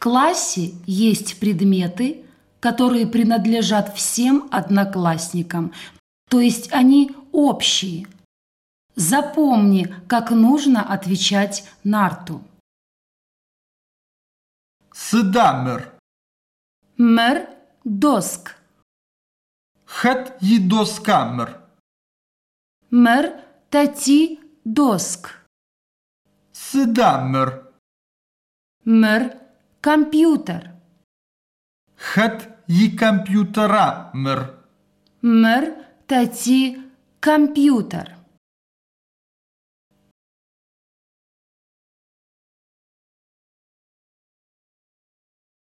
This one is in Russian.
классе есть предметы, которые принадлежат всем одноклассникам, то есть они общие. Запомни, как нужно отвечать Нарту. Сыдамыр. Мэр доск. Хэт едоскамыр. Мэр тати доск. Сыдамыр. Мэр компьютер. Хэт е компьютерамыр. Мэр тати компьютер.